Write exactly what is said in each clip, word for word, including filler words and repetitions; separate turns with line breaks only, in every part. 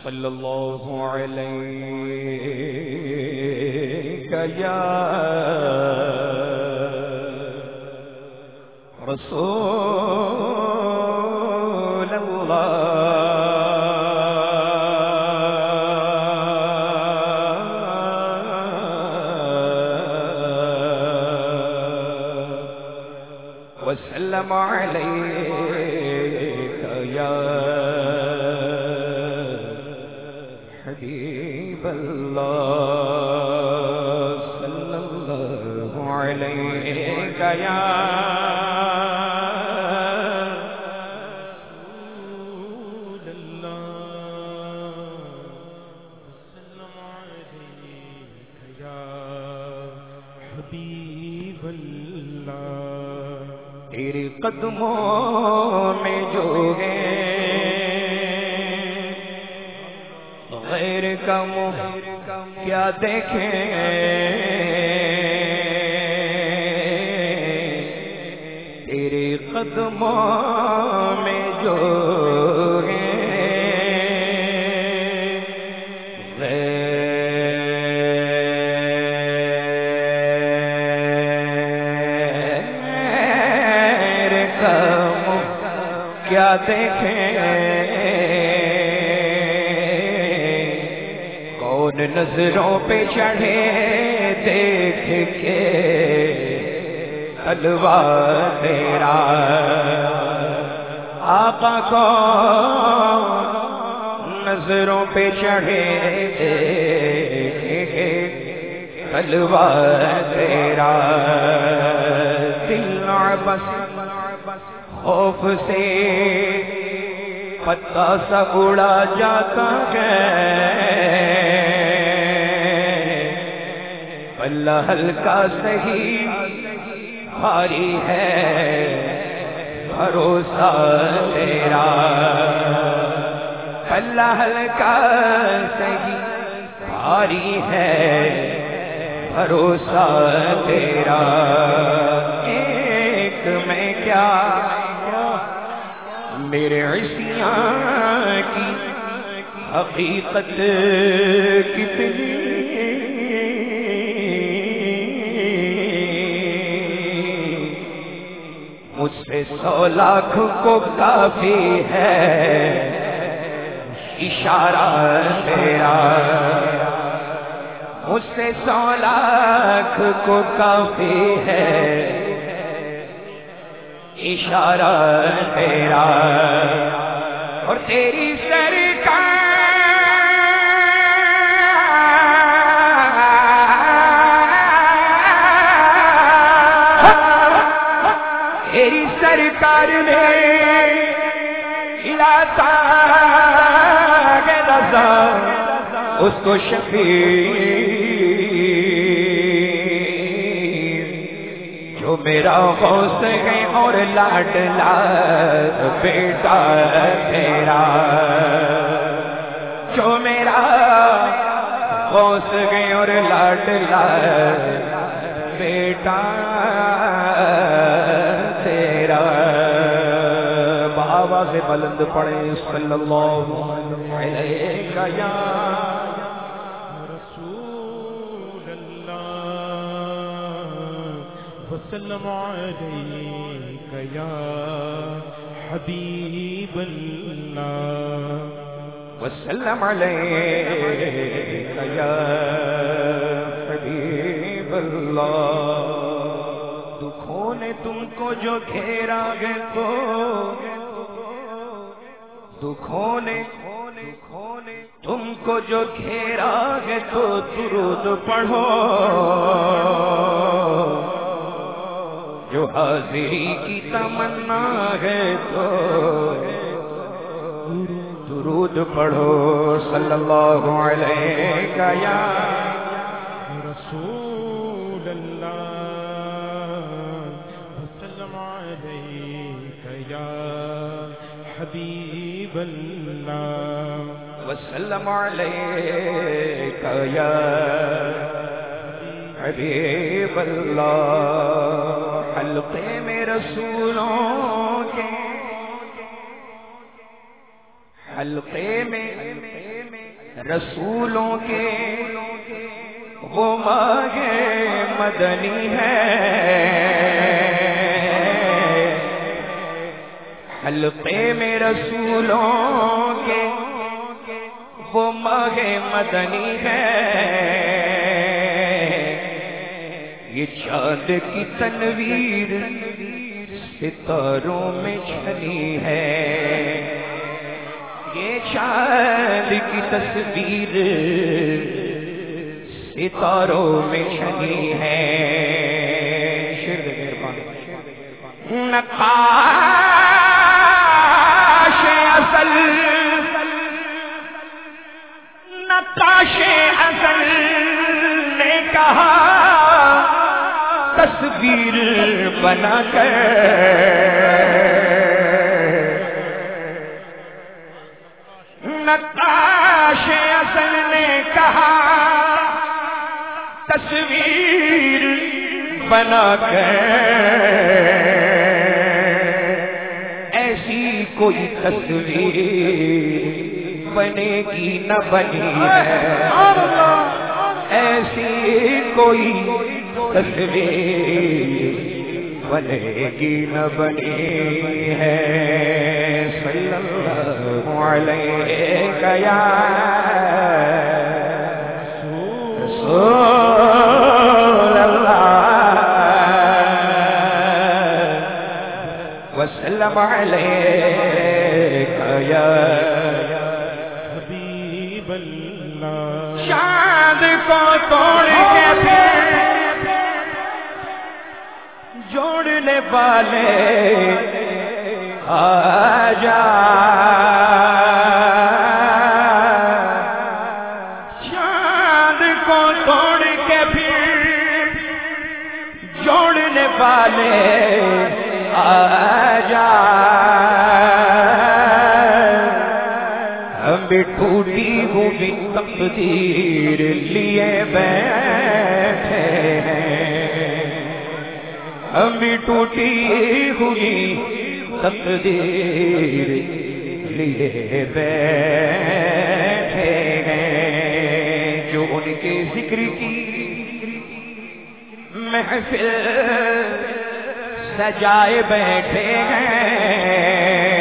صلی اللہ علیہ یا رسول اللہ وسلم علیک یا حبیب اللہ صلی اللہ علیک یا رسول اللہ وسلم علیک یا حبیب اللہ تیرے قدموں میں جو ہے غیر کا منہ کیا دیکھیں تیرے قدموں میں جو ہے غیر کا منہ کیا دیکھیں کون نظروں پہ چڑھے دیکھ کے حلوہ تیرا آقا کو نظروں پہ چڑھے دیکھ کے حلوہ تیرا دل بس خوف سے پتا سا اڑا جاتا ہے پلہ ہلکا سہی بھاری ہے بھروسہ تیرا پلہ ہلکا سہی بھاری ہے بھروسہ تیرا ایک میں کیا میرے عصیاں کی حقیقت کتنی مجھ سے سو لاکھ کو کافی ہے اشارہ تیرا مجھ سے سو لاکھ کو کافی ہے اشارہ تیرا اور تیری سرکار تیری سرکار نے علاقہ کے رضا اس کو شفیع جو میرا غوث ہے اور لاڈلا بیٹا تیرا جو میرا غوث ہے اور لاڈلا بیٹا تیرا بابا سے بلند پڑے صلی اللہ علیہ یا وسلم علیک یا حبیب اللہ وسلم علیک یا حبیب اللہ دکھوں نے تم کو جو گھیرا گے تو دکھوں نے تم کو جو گھیرا گے تو درود پڑھو جو حاضری کی تمنا ہے تو درود پڑھو صلی اللہ علیہ یا رسول اللہ وسلم علیک یا حبیب اللہ وسلم علیک یا حبیب اللہ حلقے میں رسولوں کے حلقے میں رسولوں کے وہ ماہ مدنی ہے، حلقے میں رسولوں کے وہ ماہ مدنی ہے، یہ چاند کی تنویر ستاروں میں چھلی ہے، یہ چاند کی تصویر ستاروں میں چھلی ہے، نقاش اصل نقاش اصل نے کہا تصویر بنا کر، نقاش اصل نے کہا تصویر بنا کر، ایسی کوئی تصویر بنے گی نہ بنی ہے، ایسی کوئی تصویر بنے گی نہ بنی ہے، صلی اللہ علیہ یا رسول اللہ وسلم علیک یا حبیب اللہ، چاند کو توڑ کے پھر جوڑنے والے آجا، چاند کو توڑ کے پھر جوڑنے والے آجا، ہم بھی ٹوٹی ہوئی تقدیر لیے بیٹھے ہیں، ہم بھی ٹوٹی ہوئی تقدیر لیے بیٹھے ہیں، جو ان کے ذکر کی محفل سجائے بیٹھے ہیں،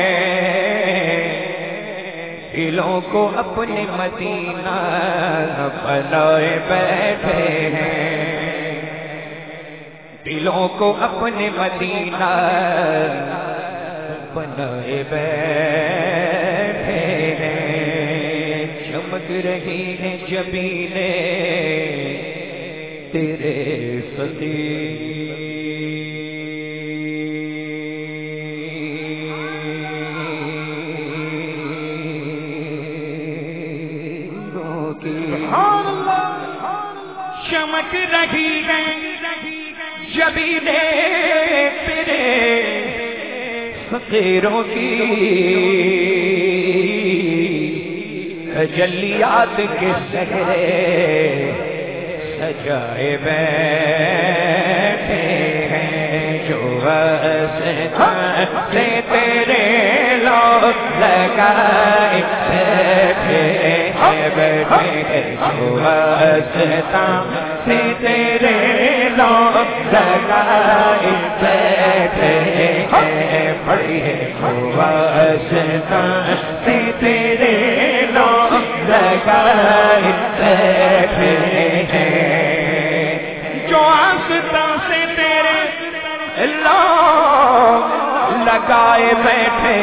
دلوں کو اپنے مدینہ بنائے بیٹھے ہیں، دلوں کو اپنے مدینہ بنائے بیٹھے ہیں، چمک رہی ہیں جبینیں تیرے صدیق چمک رہی ہے جبینیں تیرے فقیروں کی، تجلیات کے سہرے سجائے بیٹھے ہیں، جو سے تیرے لوگ لگائے بیٹھے ہیں، بیٹھے ہیں، جو سے تیرے لوگ لگائے بیٹھے ہیں، پڑھی ہے سے تیرے لوگ لگائے بیٹھے ہیں، جو آستان سے تیرے لوگ لگائے بیٹھے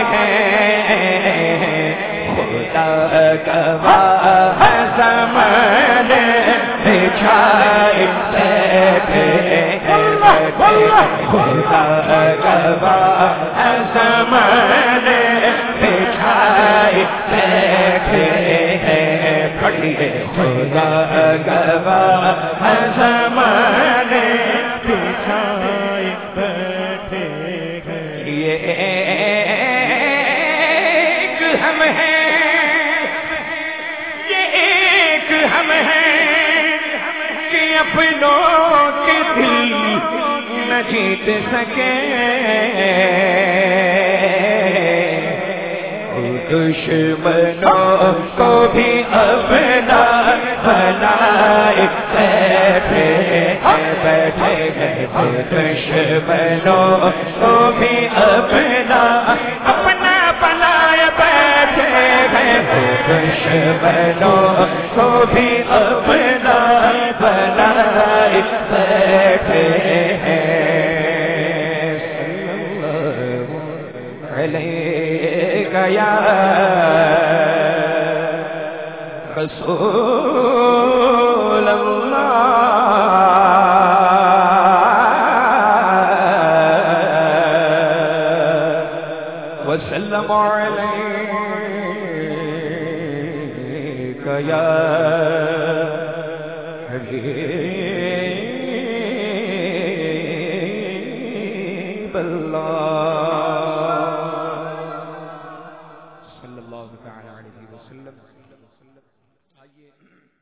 ہیں، خدا گواہ زمان بچھائے بیٹھے ہیں، خدا گواہ زمان بچھائے بیٹھے ہیں، پڑھیے خدا گواہ زمان بچھائے بیٹھے ہیں، یہ ایک ہم ہیں، یہ ایک ہم ہیں کہ اپنوں کے دل نہ جیت سکے، دشمنوں کو بھی اپنا بنائے بیٹھے ہیں بیٹھے ہیں دشمنوں کو بھی اپنا اپنا بنائے بیٹھے ہیں دشمنوں کو بھی اپنا بنائے بیٹھے ہیں یا رسول اللہ وسلم علیک یا حبیب اللہ صلی اللہ تعالی علیہ وسلم. آئیے